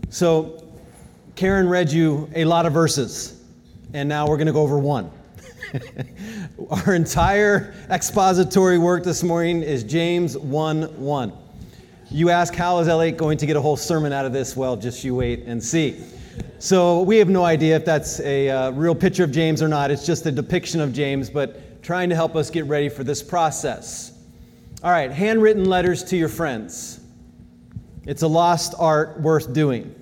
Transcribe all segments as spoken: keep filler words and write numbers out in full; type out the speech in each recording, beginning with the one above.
So Karen read you a lot of verses, and now we're going to go over one. Our entire expository work this morning is James one one. You ask, how is L eight going to get a whole sermon out of this? Well, just you wait and see. So we have no idea if that's a uh, real picture of James or not. It's just a depiction of James, but trying to help us get ready for this process. All right, handwritten letters to your friends. It's a lost art worth doing.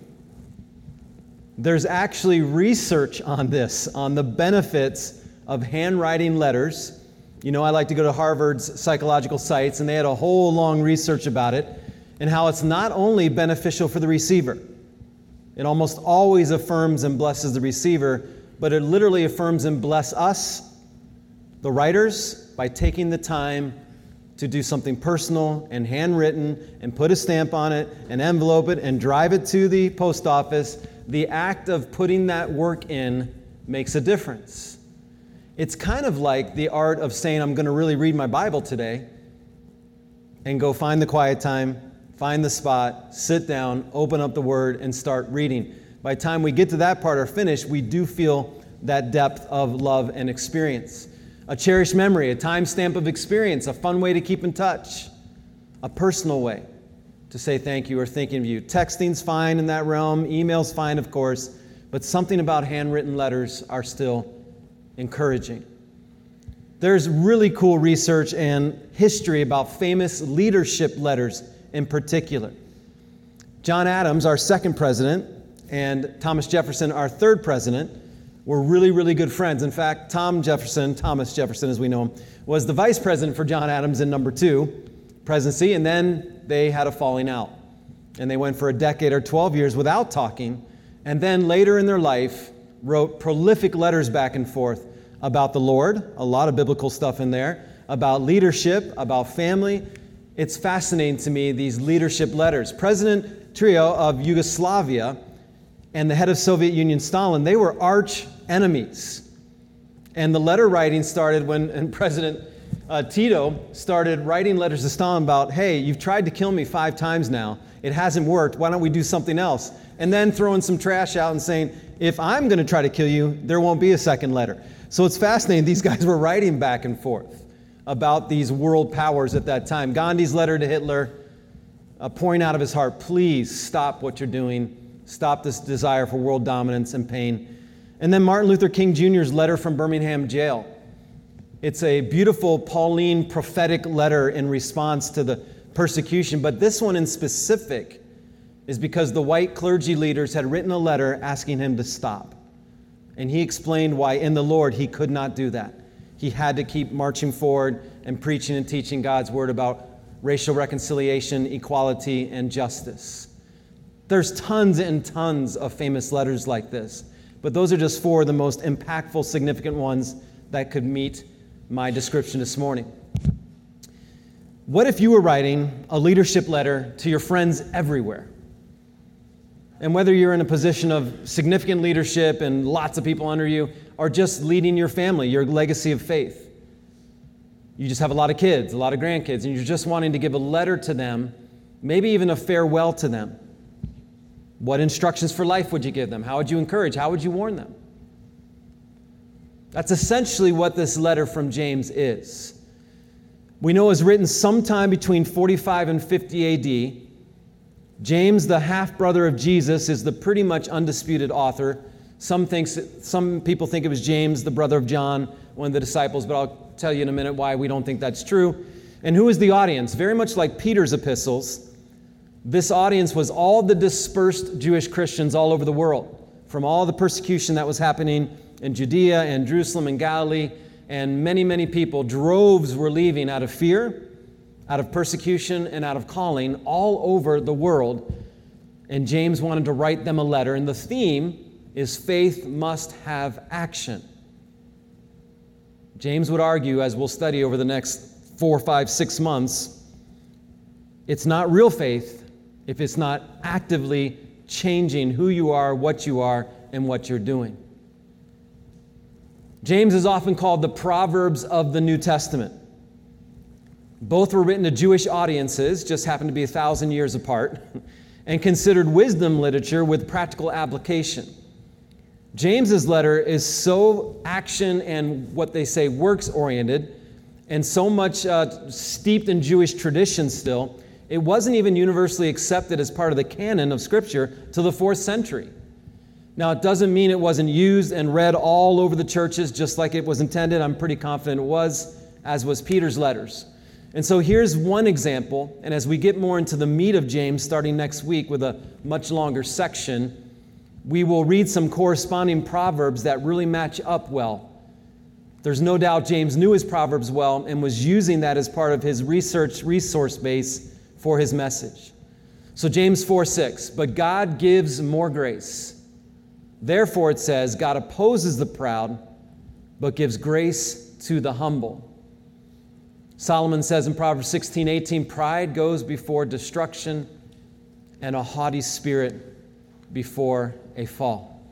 There's actually research on this, on the benefits of handwriting letters. You know, I like to go to Harvard's psychological sites, and they had a whole long research about it, and how it's not only beneficial for the receiver. It almost always affirms and blesses the receiver, but it literally affirms and blesses us, the writers, by taking the time to do something personal and handwritten and put a stamp on it and envelope it and drive it to the post office. The act of putting that work in makes a difference. It's kind of like the art of saying, I'm going to really read my Bible today, and go find the quiet time, find the spot, sit down, open up the Word, and start reading. By the time we get to that part or finish, we do feel that depth of love and experience. A cherished memory, a timestamp of experience, a fun way to keep in touch, a personal way to say thank you or thinking of you. Texting's fine in that realm, email's fine, of course, but something about handwritten letters are still encouraging. There's really cool research and history about famous leadership letters in particular. John Adams, our second president, and Thomas Jefferson, our third president, were really, really good friends. In fact, Tom Jefferson, Thomas Jefferson as we know him, was the vice president for John Adams in number two presidency, and then they had a falling out. And they went for a decade or twelve years without talking, and then later in their life wrote prolific letters back and forth about the Lord, a lot of biblical stuff in there, about leadership, about family. It's fascinating to me, these leadership letters. President Tito of Yugoslavia and the head of Soviet Union, Stalin, they were arch enemies. And the letter writing started when and President uh, Tito started writing letters to Stalin about, hey, you've tried to kill me five times now. It hasn't worked. Why don't we do something else? And then throwing some trash out and saying, if I'm going to try to kill you, there won't be a second letter. So it's fascinating. These guys were writing back and forth about these world powers at that time. Gandhi's letter to Hitler, uh, pouring out of his heart, please stop what you're doing. Stop this desire for world dominance and pain. And then Martin Luther King Junior's letter from Birmingham jail. It's a beautiful Pauline prophetic letter in response to the persecution, but this one in specific is because the white clergy leaders had written a letter asking him to stop. And he explained why in the Lord he could not do that. He had to keep marching forward and preaching and teaching God's word about racial reconciliation, equality, and justice. There's tons and tons of famous letters like this, but those are just four of the most impactful, significant ones that could meet my description this morning. What if you were writing a leadership letter to your friends everywhere? And whether you're in a position of significant leadership and lots of people under you, or just leading your family, your legacy of faith. You just have a lot of kids, a lot of grandkids, and you're just wanting to give a letter to them, maybe even a farewell to them. What instructions for life would you give them? How would you encourage? How would you warn them? That's essentially what this letter from James is. We know it was written sometime between forty-five and fifty A D. James, the half-brother of Jesus, is the pretty much undisputed author. Some thinks, some people think it was James, the brother of John, one of the disciples, but I'll tell you in a minute why we don't think that's true. And who is the audience? Very much like Peter's epistles, this audience was all the dispersed Jewish Christians all over the world, from all the persecution that was happening in Judea and Jerusalem and Galilee, and many, many people, droves were leaving out of fear, out of persecution, and out of calling all over the world. And James wanted to write them a letter, and the theme is faith must have action. James would argue, as we'll study over the next four, five, six months, it's not real faith if it's not actively changing who you are, what you are, and what you're doing. James is often called the Proverbs of the New Testament. Both were written to Jewish audiences, just happened to be a thousand years apart. and considered wisdom literature with practical application. James's letter is so action and what they say works-oriented and so much uh, steeped in Jewish tradition still, it wasn't even universally accepted as part of the canon of Scripture till the fourth century. Now, it doesn't mean it wasn't used and read all over the churches just like it was intended. I'm pretty confident it was, as was Peter's letters. And so here's one example, and as we get more into the meat of James starting next week with a much longer section, we will read some corresponding proverbs that really match up well. There's no doubt James knew his proverbs well and was using that as part of his research resource base for his message. So James four six, but God gives more grace. Therefore it says, God opposes the proud, but gives grace to the humble. Solomon says in Proverbs sixteen eighteen, pride goes before destruction and a haughty spirit before a fall.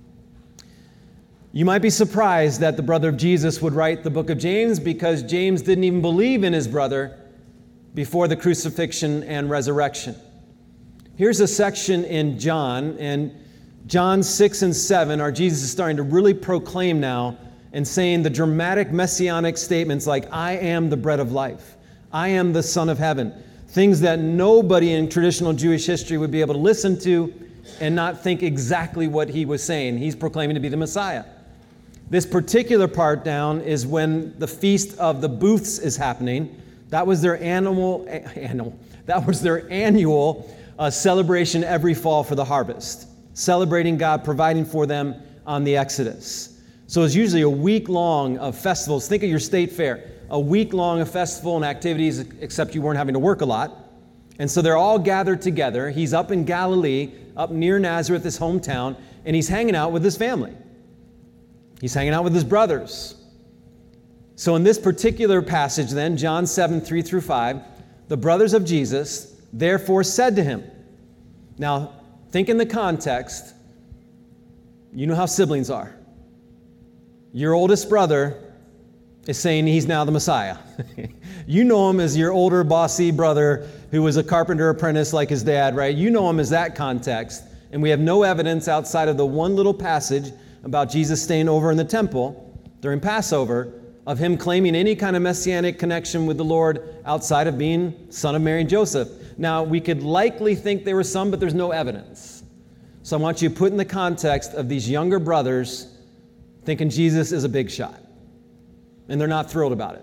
You might be surprised that the brother of Jesus would write the book of James because James didn't even believe in his brother before the crucifixion and resurrection. Here's a section in John, and John six and seven are Jesus is starting to really proclaim now and saying the dramatic messianic statements like, I am the bread of life. I am the Son of heaven. Things that nobody in traditional Jewish history would be able to listen to and not think exactly what he was saying. He's proclaiming to be the Messiah. This particular part down is when the Feast of the Booths is happening. That was their annual, annual that was their annual uh, celebration every fall for the harvest, celebrating God providing for them on the Exodus. So it's usually a week long of festivals. Think of your state fair, a week long of festival and activities, except you weren't having to work a lot. And so they're all gathered together. He's up in Galilee, up near Nazareth, his hometown, and he's hanging out with his family. He's hanging out with his brothers. So in this particular passage then, John seven, three through five, the brothers of Jesus therefore said to him. Now, think in the context. You know how siblings are. Your oldest brother is saying he's now the Messiah. You know him as your older bossy brother who was a carpenter apprentice like his dad, right? You know him as that context. And we have no evidence outside of the one little passage about Jesus staying over in the temple during Passover of him claiming any kind of messianic connection with the Lord outside of being son of Mary and Joseph. Now, we could likely think there was some, but there's no evidence. So I want you to put in the context of these younger brothers thinking Jesus is a big shot. And they're not thrilled about it.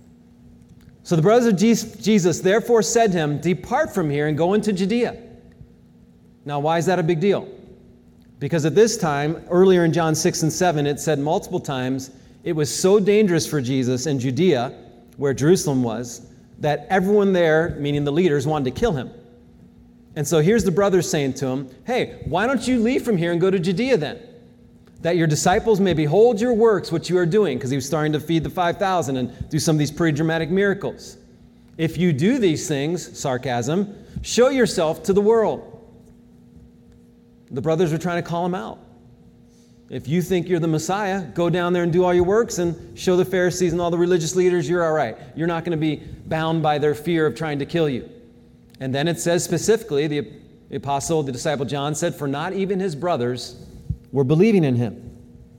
So the brothers of Jesus therefore said to him, depart from here and go into Judea. Now, why is that a big deal? Because at this time, earlier in John six and seven, it said multiple times, it was so dangerous for Jesus in Judea, where Jerusalem was, that everyone there, meaning the leaders, wanted to kill him. And so here's the brothers saying to him, hey, why don't you leave from here and go to Judea then? That your disciples may behold your works, which you are doing, because he was starting to feed the five thousand and do some of these pretty dramatic miracles. If you do these things, sarcasm, show yourself to the world. The brothers are trying to call him out. If you think you're the Messiah, go down there and do all your works and show the Pharisees and all the religious leaders you're all right. You're not going to be bound by their fear of trying to kill you. And then it says specifically, the apostle, the disciple John said, for not even his brothers were believing in him.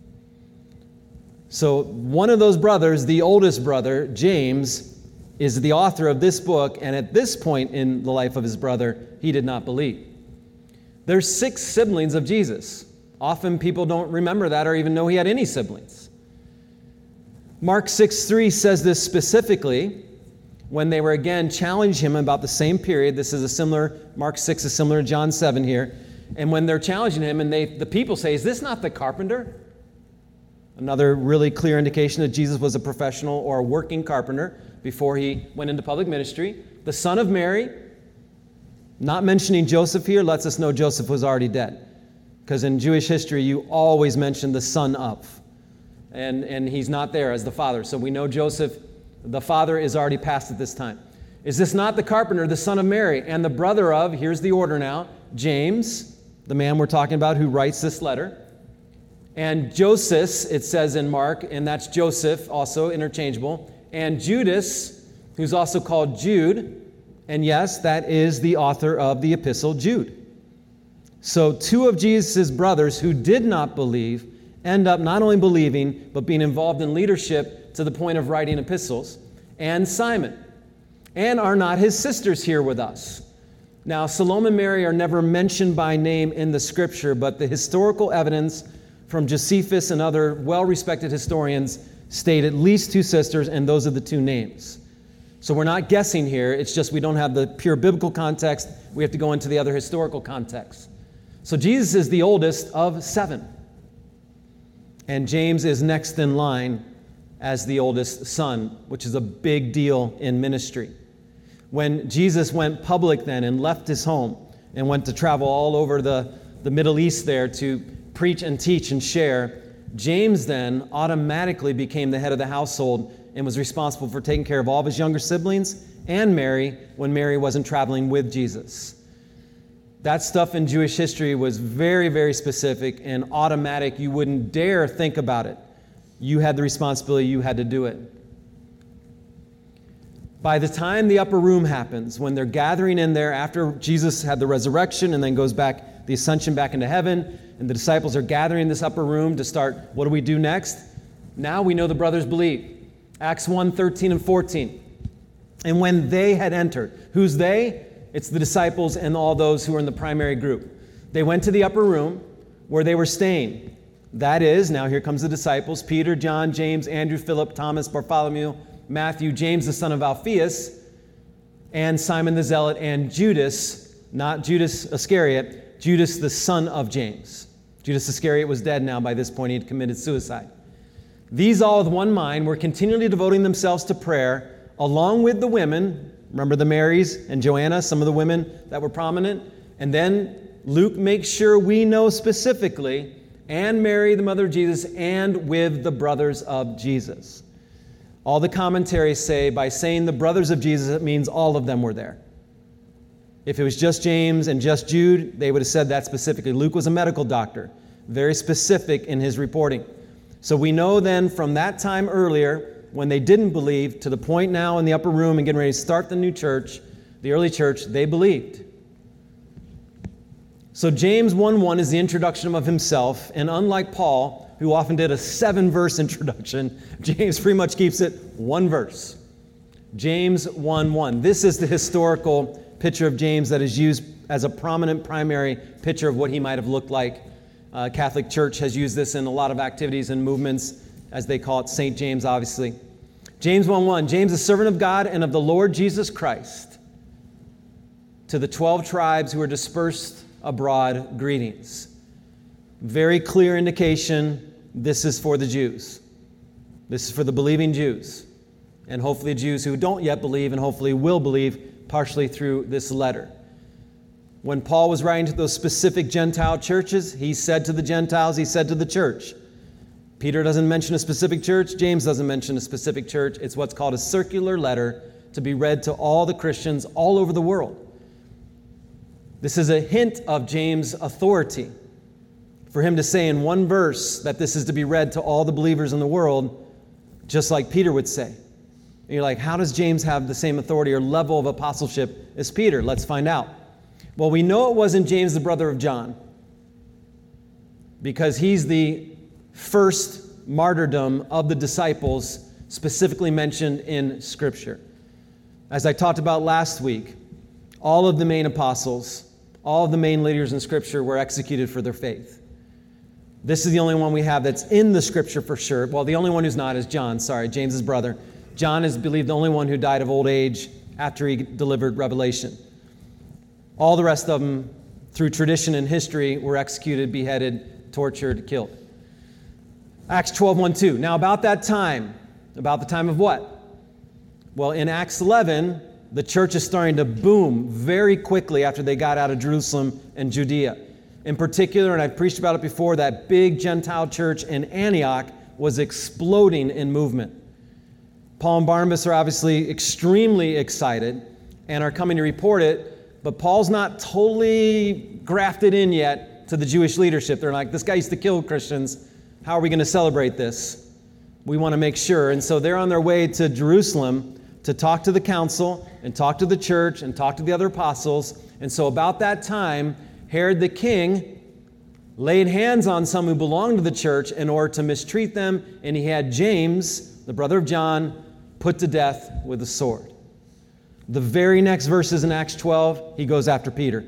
So one of those brothers, the oldest brother, James, is the author of this book, and at this point in the life of his brother, he did not believe. There's six siblings of Jesus. Often people don't remember that or even know he had any siblings. Mark six three says this specifically when they were again challenging him about the same period. This is a similar, Mark six is similar to John seven here. And when they're challenging him and they, the people say, is this not the carpenter? Another really clear indication that Jesus was a professional or a working carpenter before he went into public ministry. The son of Mary, not mentioning Joseph here, lets us know Joseph was already dead. Because in Jewish history, you always mention the son of. And, and he's not there as the father. So we know Joseph, the father, is already passed at this time. Is this not the carpenter, the son of Mary, and the brother of, here's the order now, James, the man we're talking about who writes this letter, and Joseph, it says in Mark, and that's Joseph, also interchangeable, and Judas, who's also called Jude, and yes, that is the author of the epistle, Jude. So two of Jesus' brothers who did not believe end up not only believing, but being involved in leadership to the point of writing epistles, and Simon, and are not his sisters here with us? Now, Salome and Mary are never mentioned by name in the scripture, but the historical evidence from Josephus and other well-respected historians state at least two sisters, and those are the two names. So we're not guessing here. It's just we don't have the pure biblical context. We have to go into the other historical context. So Jesus is the oldest of seven. And James is next in line as the oldest son, which is a big deal in ministry. When Jesus went public then and left his home and went to travel all over the, the Middle East there to preach and teach and share, James then automatically became the head of the household and was responsible for taking care of all of his younger siblings and Mary when Mary wasn't traveling with Jesus. That stuff in Jewish history was very, very specific and automatic. You wouldn't dare think about it. You had the responsibility, you had to do it. By the time the upper room happens, when they're gathering in there after Jesus had the resurrection and then goes back, the ascension back into heaven, and the disciples are gathering in this upper room to start, what do we do next? Now we know the brothers believe. Acts one, thirteen and fourteen. And when they had entered, who's they? It's the disciples and all those who are in the primary group. They went to the upper room where they were staying. That is, now here comes the disciples, Peter, John, James, Andrew, Philip, Thomas, Bartholomew, Matthew, James the son of Alphaeus, and Simon the Zealot, and Judas, not Judas Iscariot, Judas the son of James. Judas Iscariot was dead now by this point. He had committed suicide. These all with one mind were continually devoting themselves to prayer, along with the women. Remember the Marys and Joanna, some of the women that were prominent? And then Luke makes sure we know specifically, and Mary, the mother of Jesus, and with the brothers of Jesus. All the commentaries say by saying the brothers of Jesus, it means all of them were there. If it was just James and just Jude, they would have said that specifically. Luke was a medical doctor, very specific in his reporting. So we know then from that time earlier, when they didn't believe, to the point now in the upper room and getting ready to start the new church, the early church, they believed. So James one one is the introduction of himself, and unlike Paul, who often did a seven-verse introduction, James pretty much keeps it one verse. James one one. This is the historical picture of James that is used as a prominent primary picture of what he might have looked like. Uh, Catholic Church has used this in a lot of activities and movements, as they call it, Saint James, obviously. James one one, James, a servant of God and of the Lord Jesus Christ, to the twelve tribes who are dispersed abroad, greetings. Very clear indication, this is for the Jews. This is for the believing Jews, and hopefully Jews who don't yet believe and hopefully will believe partially through this letter. When Paul was writing to those specific Gentile churches, he said to the Gentiles, he said to the church. Peter doesn't mention a specific church. James doesn't mention a specific church. It's what's called a circular letter to be read to all the Christians all over the world. This is a hint of James' authority. For him to say in one verse that this is to be read to all the believers in the world, just like Peter would say. And you're like, how does James have the same authority or level of apostleship as Peter? Let's find out. Well, we know it wasn't James, the brother of John, because he's the first martyrdom of the disciples specifically mentioned in Scripture. As I talked about last week, all of the main apostles, all of the main leaders in Scripture were executed for their faith. This is the only one we have that's in the Scripture for sure. Well, the only one who's not is John, sorry, James's brother. John is believed the only one who died of old age after he delivered Revelation. All the rest of them, through tradition and history, were executed, beheaded, tortured, killed. Acts twelve, one, two. Now about that time, about the time of what? Well, in Acts eleven, the church is starting to boom very quickly after they got out of Jerusalem and Judea. In particular, and I've preached about it before, that big Gentile church in Antioch was exploding in movement. Paul and Barnabas are obviously extremely excited and are coming to report it, but Paul's not totally grafted in yet to the Jewish leadership. They're like, this guy used to kill Christians. How are we going to celebrate this? We want to make sure. And so they're on their way to Jerusalem to talk to the council and talk to the church and talk to the other apostles. And so about that time, Herod the king laid hands on some who belonged to the church in order to mistreat them, and he had James, the brother of John, put to death with a sword. The very next verses in Acts twelve, he goes after Peter.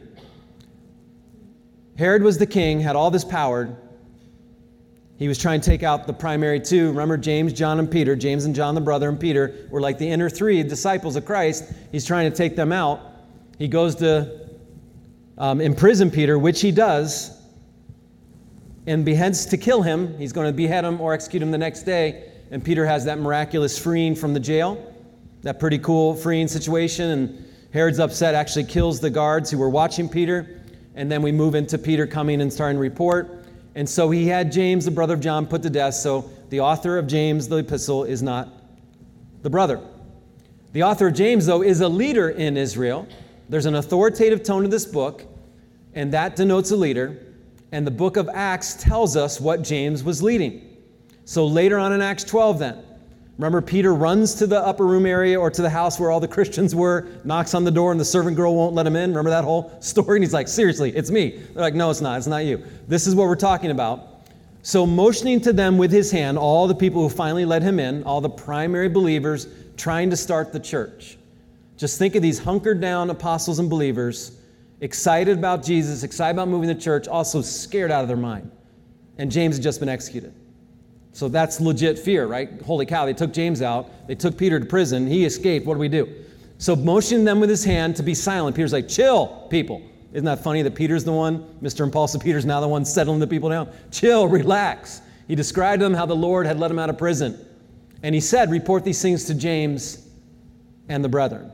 Herod was the king, had all this power. He was trying to take out the primary two. Remember James, John, and Peter. James and John, the brother, and Peter were like the inner three disciples of Christ. He's trying to take them out. He goes to um, imprison Peter, which he does, and beheads to kill him. He's going to behead him or execute him the next day. And Peter has that miraculous freeing from the jail, that pretty cool freeing situation. And Herod's upset, actually kills the guards who were watching Peter. And then we move into Peter coming and starting to report. And so he had James, the brother of John, put to death. So the author of James, the epistle, is not the brother. The author of James, though, is a leader in Israel. There's an authoritative tone to this book, and that denotes a leader. And the book of Acts tells us what James was leading. So later on in Acts twelve then, remember Peter runs to the upper room area or to the house where all the Christians were, knocks on the door, and the servant girl won't let him in. Remember that whole story? And he's like, seriously, it's me. They're like, no, it's not. It's not you. This is what we're talking about. So motioning to them with his hand, all the people who finally let him in, all the primary believers trying to start the church. Just think of these hunkered down apostles and believers, excited about Jesus, excited about moving the church, also scared out of their mind. And James had just been executed. So that's legit fear, right? Holy cow, they took James out. They took Peter to prison. He escaped. What do we do? So motioning them with his hand to be silent. Peter's like, chill, people. Isn't that funny that Peter's the one? Mister Impulsive Peter's now the one settling the people down. Chill, relax. He described to them how the Lord had let him out of prison. And he said, report these things to James and the brethren.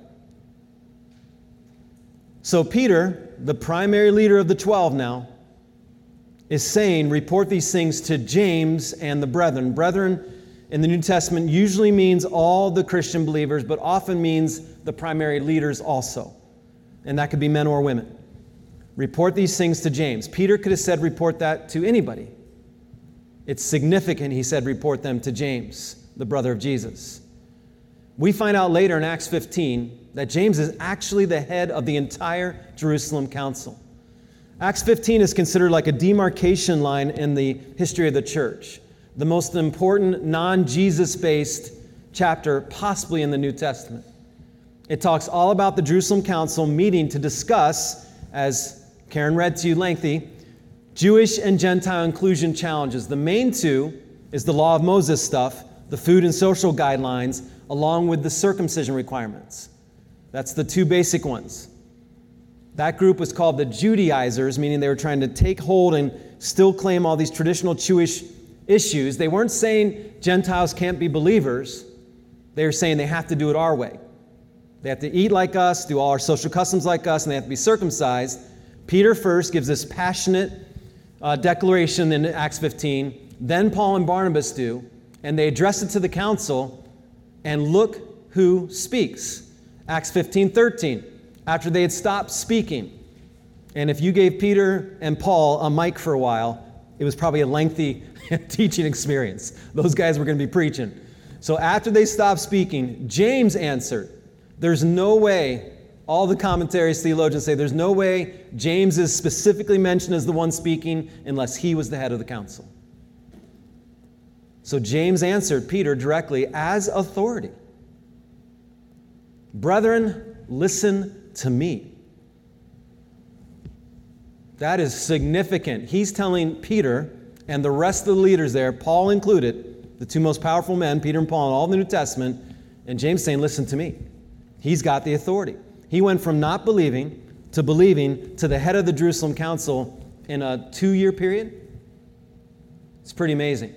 So Peter, the primary leader of the twelve now, is saying, report these things to James and the brethren. Brethren in the New Testament usually means all the Christian believers, but often means the primary leaders also. And that could be men or women. Report these things to James. Peter could have said, report that to anybody. It's significant, he said, report them to James, the brother of Jesus. We find out later in Acts fifteen that James is actually the head of the entire Jerusalem council. Acts fifteen is considered like a demarcation line in the history of the church, the most important non-Jesus-based chapter possibly in the New Testament. It talks all about the Jerusalem council meeting to discuss, as Karen read to you lengthy, Jewish and Gentile inclusion challenges. The main two is the law of Moses stuff, the food and social guidelines, along with the circumcision requirements. That's the two basic ones. That group was called the Judaizers, meaning they were trying to take hold and still claim all these traditional Jewish issues. They weren't saying Gentiles can't be believers. They were saying they have to do it our way. They have to eat like us, do all our social customs like us, and they have to be circumcised. Peter first gives this passionate uh, declaration in Acts fifteen. Then Paul and Barnabas do, and they address it to the council, and look who speaks. Acts fifteen thirteen. After they had stopped speaking. And if you gave Peter and Paul a mic for a while, it was probably a lengthy teaching experience. Those guys were going to be preaching. So after they stopped speaking, James answered. There's no way, all the commentaries, theologians say, there's no way James is specifically mentioned as the one speaking unless he was the head of the council. So James answered Peter directly as authority. Brethren, listen to me. That is significant. He's telling Peter and the rest of the leaders there, Paul included, the two most powerful men, Peter and Paul in all the New Testament, and James saying, listen to me. He's got the authority. He went from not believing to believing to the head of the Jerusalem council in a two-year period. It's pretty amazing.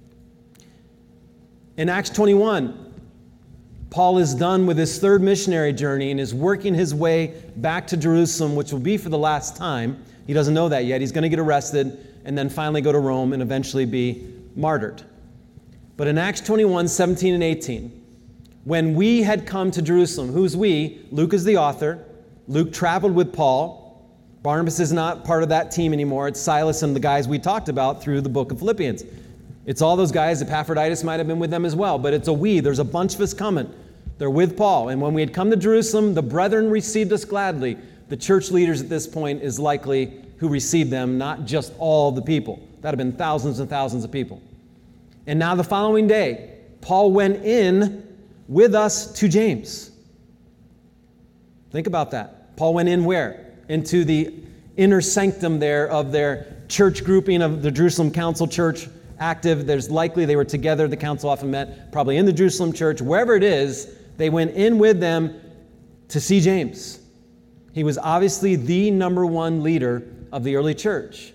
In Acts twenty-one, Paul is done with his third missionary journey and is working his way back to Jerusalem, which will be for the last time. He doesn't know that yet. He's going to get arrested and then finally go to Rome and eventually be martyred. But in Acts twenty-one, seventeen and eighteen, when we had come to Jerusalem, who's we? Luke is the author. Luke traveled with Paul. Barnabas is not part of that team anymore. It's Silas and the guys we talked about through the book of Philippians. It's all those guys. Epaphroditus might have been with them as well, but it's a we. There's a bunch of us coming. They're with Paul. And when we had come to Jerusalem, the brethren received us gladly. The church leaders at this point is likely who received them, not just all the people. That would have been thousands and thousands of people. And now the following day, Paul went in with us to James. Think about that. Paul went in where? Into the inner sanctum there of their church grouping of the Jerusalem Council Church active. There's likely they were together. The council often met probably in the Jerusalem church. Wherever it is, they went in with them to see James. He was obviously the number one leader of the early church.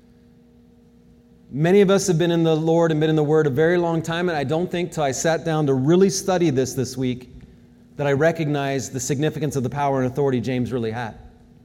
Many of us have been in the Lord and been in the Word a very long time, and I don't think till I sat down to really study this this week that I recognized the significance of the power and authority James really had.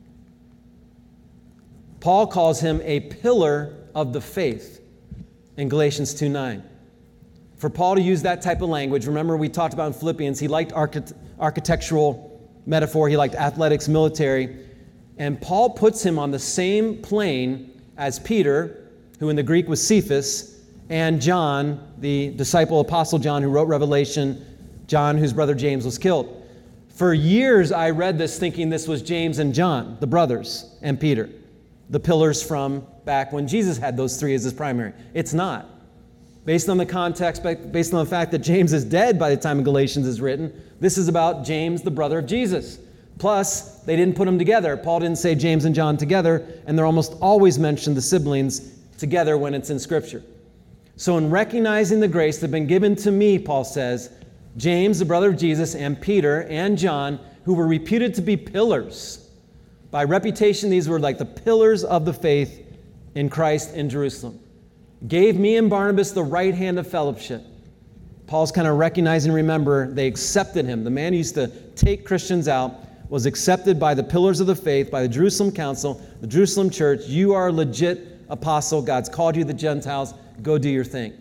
Paul calls him a pillar of the faith in Galatians two nine. For Paul to use that type of language, remember we talked about in Philippians, he liked archit- architectural metaphor, he liked athletics, military, and Paul puts him on the same plane as Peter, who in the Greek was Cephas, and John, the disciple apostle John who wrote Revelation, John whose brother James was killed. For years I read this thinking this was James and John, the brothers, and Peter, the pillars from back when Jesus had those three as his primary. It's not. Based on the context, based on the fact that James is dead by the time Galatians is written, this is about James, the brother of Jesus. Plus, they didn't put them together. Paul didn't say James and John together, and they're almost always mentioned, the siblings, together when it's in Scripture. So in recognizing the grace that had been given to me, Paul says, James, the brother of Jesus, and Peter and John, who were reputed to be pillars. By reputation, these were like the pillars of the faith in Christ in Jerusalem. Gave me and Barnabas the right hand of fellowship. Paul's kind of recognizing, remember, they accepted him. The man who used to take Christians out was accepted by the pillars of the faith, by the Jerusalem Council, the Jerusalem Church. You are a legit apostle. God's called you to the Gentiles. Go do your thing.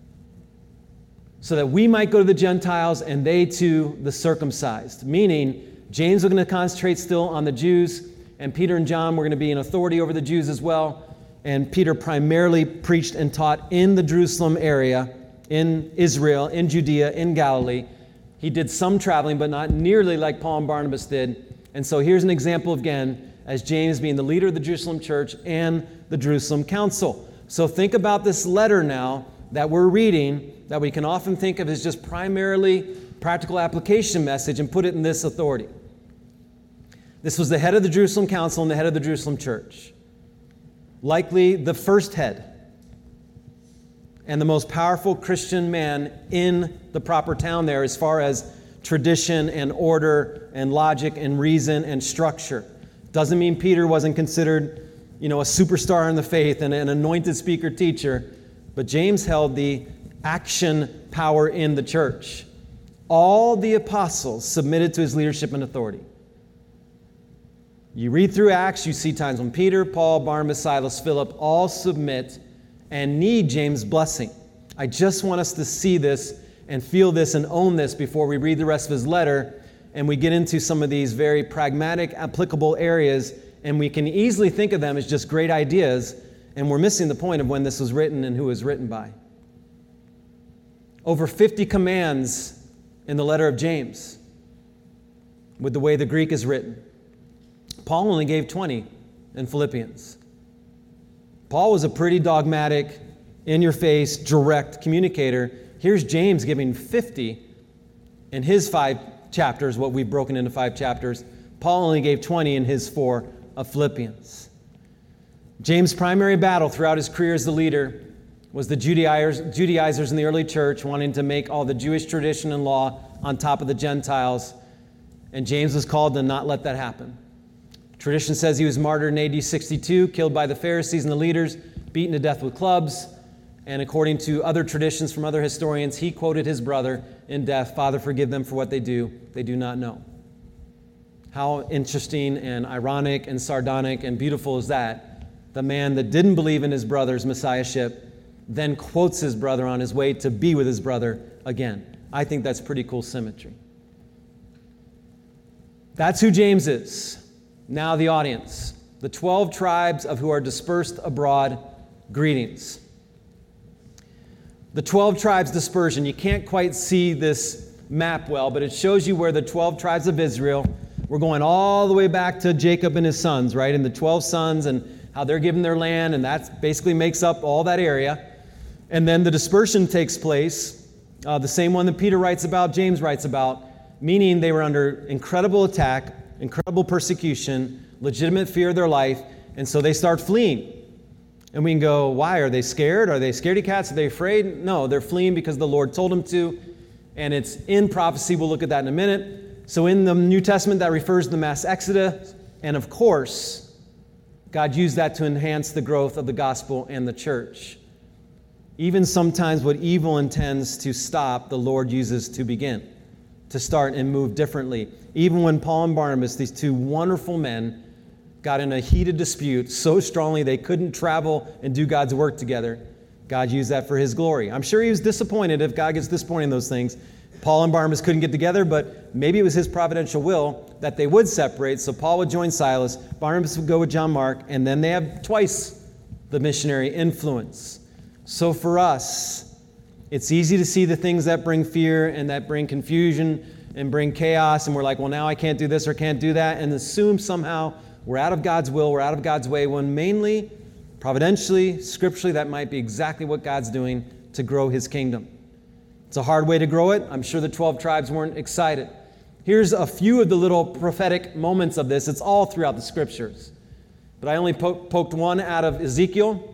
So that we might go to the Gentiles and they to the circumcised. Meaning, James was going to concentrate still on the Jews, and Peter and John were going to be in authority over the Jews as well. And Peter primarily preached and taught in the Jerusalem area, in Israel, in Judea, in Galilee. He did some traveling, but not nearly like Paul and Barnabas did. And so here's an example again, as James being the leader of the Jerusalem church and the Jerusalem council. So think about this letter now that we're reading, that we can often think of as just primarily practical application message, and put it in this authority. This was the head of the Jerusalem council and the head of the Jerusalem church. Likely the first head and the most powerful Christian man in the proper town there as far as tradition and order and logic and reason and structure. Doesn't mean Peter wasn't considered, you know, a superstar in the faith and an anointed speaker teacher, but James held the action power in the church. All the apostles submitted to his leadership and authority. You read through Acts, you see times when Peter, Paul, Barnabas, Silas, Philip all submit and need James' blessing. I just want us to see this and feel this and own this before we read the rest of his letter and we get into some of these very pragmatic, applicable areas, and we can easily think of them as just great ideas, and we're missing the point of when this was written and who it was written by. Over fifty commands in the letter of James with the way the Greek is written. Paul only gave twenty in Philippians. Paul was a pretty dogmatic, in-your-face, direct communicator. Here's James giving fifty in his five chapters, what we've broken into five chapters. Paul only gave twenty in his four of Philippians. James' primary battle throughout his career as the leader was the Judaizers, Judaizers in the early church wanting to make all the Jewish tradition and law on top of the Gentiles. And James was called to not let that happen. Tradition says he was martyred in A D sixty-two, killed by the Pharisees and the leaders, beaten to death with clubs. And according to other traditions from other historians, he quoted his brother in death, "Father, forgive them for what they do. They do not know." How interesting and ironic and sardonic and beautiful is that? The man that didn't believe in his brother's messiahship then quotes his brother on his way to be with his brother again. I think that's pretty cool symmetry. That's who James is. Now the audience. The twelve tribes of who are dispersed abroad, greetings. The twelve tribes dispersion. You can't quite see this map well, but it shows you where the twelve tribes of Israel, we're going all the way back to Jacob and his sons, right? And the twelve sons, and how they're given their land, and that basically makes up all that area. And then the dispersion takes place, uh, the same one that Peter writes about, James writes about, meaning they were under incredible attack, incredible persecution, legitimate fear of their life, and so they start fleeing. And we can go, why? Are they scared? Are they scaredy cats? Are they afraid? No, they're fleeing because the Lord told them to, and it's in prophecy. We'll look at that in a minute. So in the New Testament, that refers to the mass exodus, and of course, God used that to enhance the growth of the gospel and the church. Even sometimes what evil intends to stop, the Lord uses to begin, to start and move differently. Even when Paul and Barnabas, these two wonderful men, got in a heated dispute so strongly they couldn't travel and do God's work together, God used that for his glory. I'm sure he was disappointed if God gets disappointed in those things. Paul and Barnabas couldn't get together, but maybe it was his providential will that they would separate. So Paul would join Silas, Barnabas would go with John Mark, and then they have twice the missionary influence. So for us, it's easy to see the things that bring fear and that bring confusion and bring chaos, and we're like, well, now I can't do this or can't do that, and assume somehow we're out of God's will, we're out of God's way, when mainly, providentially, scripturally, that might be exactly what God's doing to grow his kingdom. It's a hard way to grow it. I'm sure the twelve tribes weren't excited. Here's a few of the little prophetic moments of this. It's all throughout the scriptures. But I only po- poked one out of Ezekiel.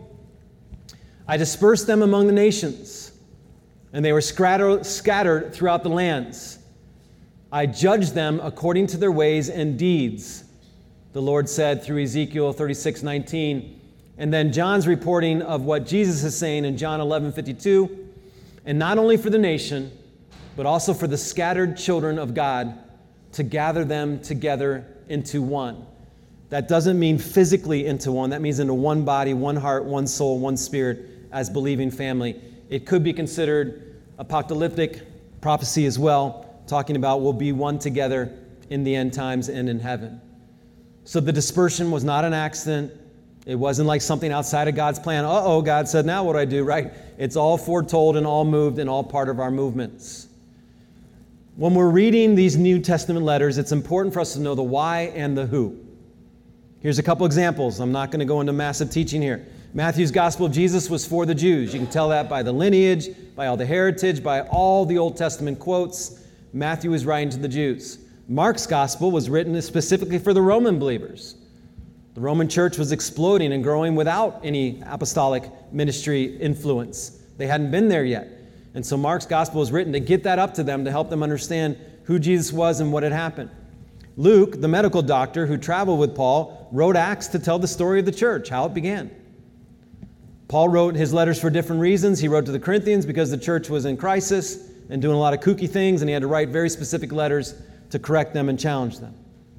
I dispersed them among the nations, and they were scatter- scattered throughout the lands. I judged them according to their ways and deeds, the Lord said through Ezekiel thirty-six nineteen. And then John's reporting of what Jesus is saying in John eleven fifty-two. And not only for the nation, but also for the scattered children of God, to gather them together into one. That doesn't mean physically into one. That means into one body, one heart, one soul, one spirit, as believing family. It could be considered apocalyptic prophecy as well, talking about we'll be one together in the end times and in heaven. So the dispersion was not an accident. It wasn't like something outside of God's plan. Uh-oh, God said, now what do I do, right? It's all foretold and all moved and all part of our movements. When we're reading these New Testament letters, it's important for us to know the why and the who. Here's a couple examples. I'm not going to go into massive teaching here. Matthew's Gospel of Jesus was for the Jews. You can tell that by the lineage, by all the heritage, by all the Old Testament quotes. Matthew was writing to the Jews. Mark's Gospel was written specifically for the Roman believers. The Roman church was exploding and growing without any apostolic ministry influence. They hadn't been there yet. And so Mark's Gospel was written to get that up to them, to help them understand who Jesus was and what had happened. Luke, the medical doctor who traveled with Paul, wrote Acts to tell the story of the church, how it began. Paul wrote his letters for different reasons. He wrote to the Corinthians because the church was in crisis and doing a lot of kooky things, and he had to write very specific letters to correct them and challenge them.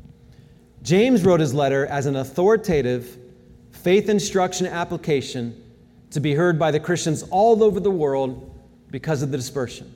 James wrote his letter as an authoritative faith instruction application to be heard by the Christians all over the world because of the dispersion.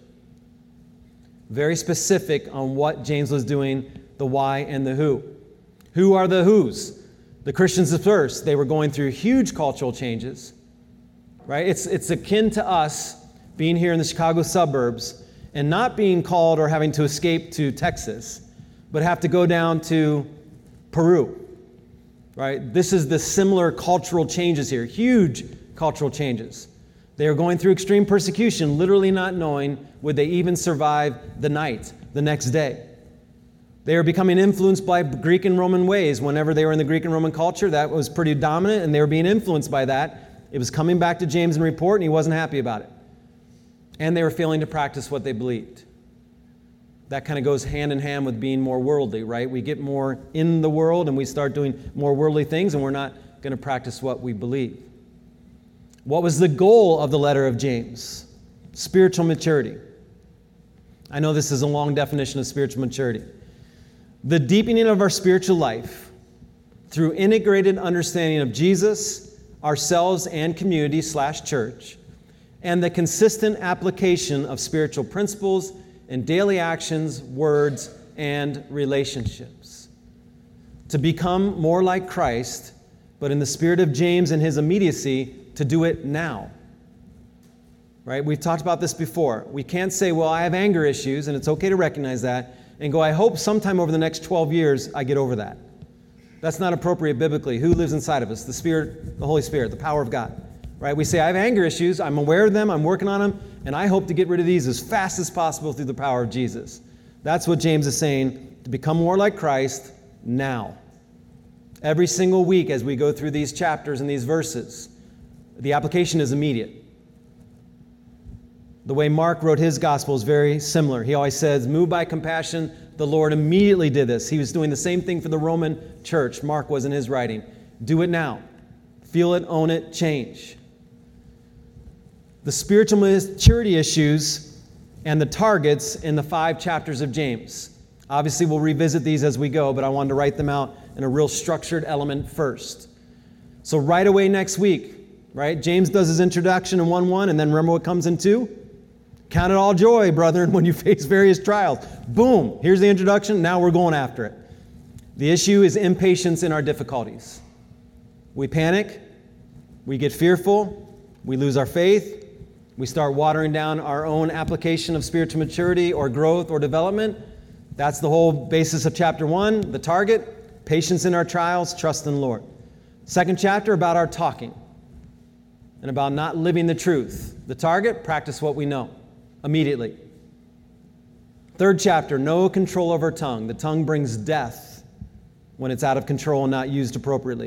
Very specific on what James was doing, the why and the who. Who are the who's? The Christians at first, they were going through huge cultural changes. Right? It's, it's akin to us being here in the Chicago suburbs and not being called or having to escape to Texas, but have to go down to Peru. Right? This is the similar cultural changes here, huge cultural changes. They are going through extreme persecution, literally not knowing would they even survive the night, the next day. They are becoming influenced by Greek and Roman ways. Whenever they were in the Greek and Roman culture, that was pretty dominant, and they were being influenced by that. It was coming back to James and report, and he wasn't happy about it. And they were failing to practice what they believed. That kind of goes hand in hand with being more worldly, right? We get more in the world, and we start doing more worldly things, and we're not going to practice what we believe. What was the goal of the letter of James? Spiritual maturity. I know this is a long definition of spiritual maturity. The deepening of our spiritual life through integrated understanding of Jesus, ourselves and community slash church, and the consistent application of spiritual principles in daily actions, words, and relationships. To become more like Christ, but in the spirit of James and his immediacy, to do it now. Right? We've talked about this before. We can't say, well, I have anger issues, and it's okay to recognize that, and go, I hope sometime over the next twelve years I get over that. That's not appropriate biblically. Who lives inside of us? The Spirit, the Holy Spirit, the power of God. Right? We say, I have anger issues. I'm aware of them. I'm working on them. And I hope to get rid of these as fast as possible through the power of Jesus. That's what James is saying, to become more like Christ now. Every single week as we go through these chapters and these verses, the application is immediate. The way Mark wrote his gospel is very similar. He always says, moved by compassion, the Lord immediately did this. He was doing the same thing for the Roman church. Mark was in his writing. Do it now. Feel it, own it, change. The spiritual maturity issues and the targets in the five chapters of James. Obviously, we'll revisit these as we go, but I wanted to write them out in a real structured element first. So right away next week, right, James does his introduction in one one, and then remember what comes in two? Count it all joy, brethren, when you face various trials. Boom, here's the introduction. Now we're going after it. The issue is impatience in our difficulties. We panic, we get fearful, we lose our faith, we start watering down our own application of spiritual maturity or growth or development. That's the whole basis of chapter one, the target, patience in our trials, trust in the Lord. Second chapter about our talking and about not living the truth. The target, practice what we know immediately. Third chapter, no control over tongue. The tongue brings death when it's out of control and not used appropriately.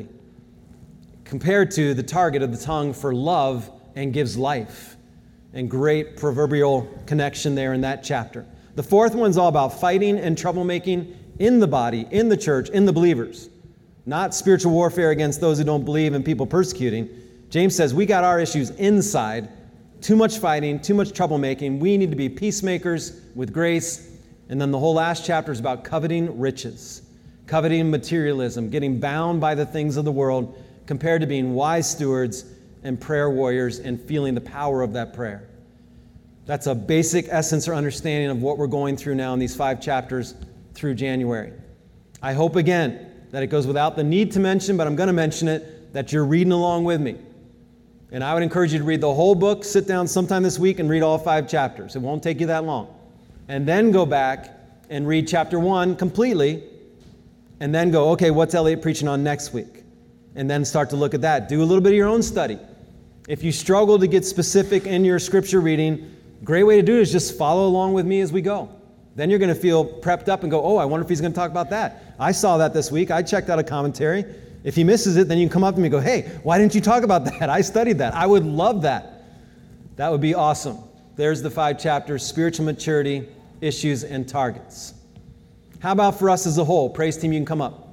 Compared to the target of the tongue for love and gives life. And great proverbial connection there in that chapter. The fourth one's all about fighting and troublemaking in the body, in the church, in the believers. Not spiritual warfare against those who don't believe and people persecuting. James says we got our issues inside. Too much fighting, too much troublemaking. We need to be peacemakers with grace. And then the whole last chapter is about coveting riches. Coveting materialism, getting bound by the things of the world compared to being wise stewards and prayer warriors and feeling the power of that prayer. That's a basic essence or understanding of what we're going through now in these five chapters through January. I hope, again, that it goes without the need to mention, but I'm going to mention it, that you're reading along with me. And I would encourage you to read the whole book, sit down sometime this week and read all five chapters. It won't take you that long. And then go back and read chapter one completely, and then go, okay, what's Elliot preaching on next week? And then start to look at that. Do a little bit of your own study. If you struggle to get specific in your scripture reading, great way to do it is just follow along with me as we go. Then you're going to feel prepped up and go, oh, I wonder if he's going to talk about that. I saw that this week. I checked out a commentary. If he misses it, then you can come up to me and go, hey, why didn't you talk about that? I studied that. I would love that. That would be awesome. There's the five chapters, spiritual maturity, issues, and targets. How about for us as a whole? Praise team, you can come up.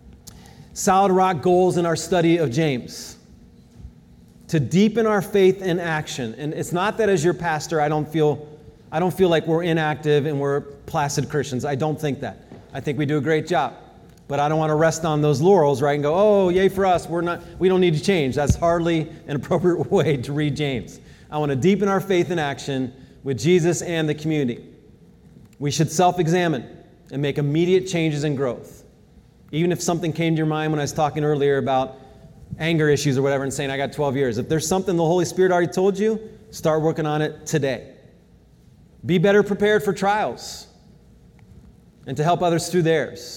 Solid rock goals in our study of James. To deepen our faith in action. And it's not that as your pastor, I don't feel, I don't feel like we're inactive and we're placid Christians. I don't think that. I think we do a great job. But I don't want to rest on those laurels, right, and go, oh, yay for us, we're not, we don't need to change. That's hardly an appropriate way to read James. I want to deepen our faith in action with Jesus and the community. We should self-examine and make immediate changes in growth. Even if something came to your mind when I was talking earlier about anger issues or whatever and saying, I got twelve years. If there's something the Holy Spirit already told you, start working on it today. Be better prepared for trials and to help others through theirs.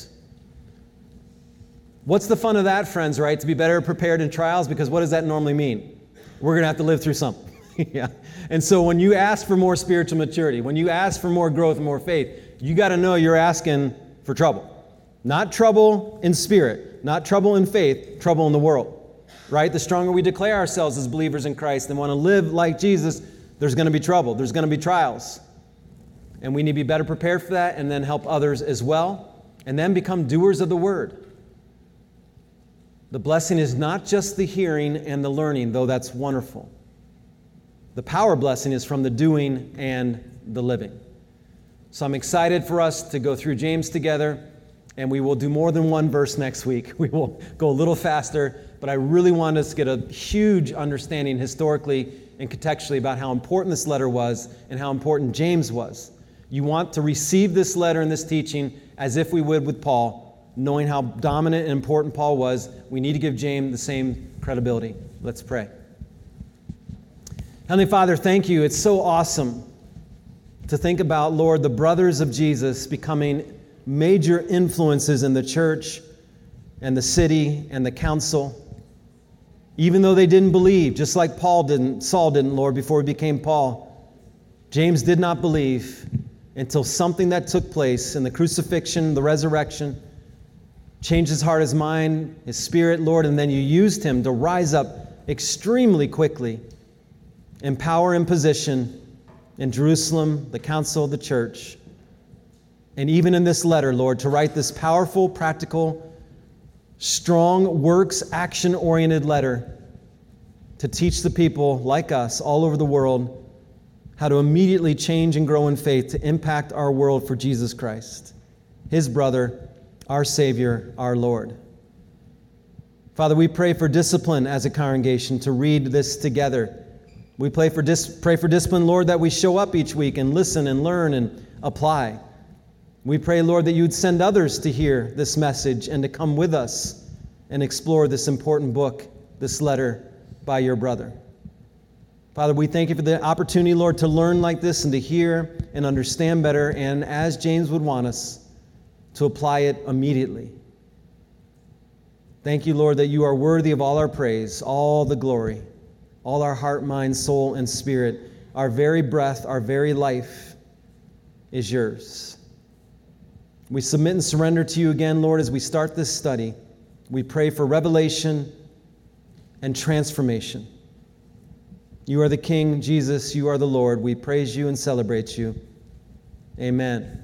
What's the fun of that, friends, right? To be better prepared in trials, because what does that normally mean? We're going to have to live through something. Yeah. And so when you ask for more spiritual maturity, when you ask for more growth and more faith, you got to know you're asking for trouble. Not trouble in spirit, not trouble in faith, trouble in the world, right? The stronger we declare ourselves as believers in Christ and want to live like Jesus, there's going to be trouble. There's going to be trials. And we need to be better prepared for that and then help others as well. And then become doers of the word. The blessing is not just the hearing and the learning, though that's wonderful. The power blessing is from the doing and the living. So I'm excited for us to go through James together, and we will do more than one verse next week. We will go a little faster, but I really want us to get a huge understanding historically and contextually about how important this letter was and how important James was. You want to receive this letter and this teaching as if we would with Paul. Knowing how dominant and important Paul was, we need to give James the same credibility. Let's pray. Heavenly Father, thank you. It's so awesome to think about, Lord, the brothers of Jesus becoming major influences in the church and the city and the council. Even though they didn't believe, just like Paul didn't, Saul didn't, Lord, before he became Paul, James did not believe until something that took place in the crucifixion, the resurrection, changed his heart, his mind, his spirit, Lord, and then you used him to rise up extremely quickly in power and position in Jerusalem, the council, the church, and even in this letter, Lord, to write this powerful, practical, strong, works, action-oriented letter to teach the people like us all over the world how to immediately change and grow in faith to impact our world for Jesus Christ, his brother, our Savior, our Lord. Father, we pray for discipline as a congregation to read this together. We pray for, dis- pray for discipline, Lord, that we show up each week and listen and learn and apply. We pray, Lord, that you'd send others to hear this message and to come with us and explore this important book, this letter by your brother. Father, we thank you for the opportunity, Lord, to learn like this and to hear and understand better, and as James would want us, to apply it immediately. Thank you, Lord, that you are worthy of all our praise, all the glory, all our heart, mind, soul, and spirit. Our very breath, our very life is yours. We submit and surrender to you again, Lord, as we start this study. We pray for revelation and transformation. You are the King, Jesus, you are the Lord. We praise you and celebrate you. Amen.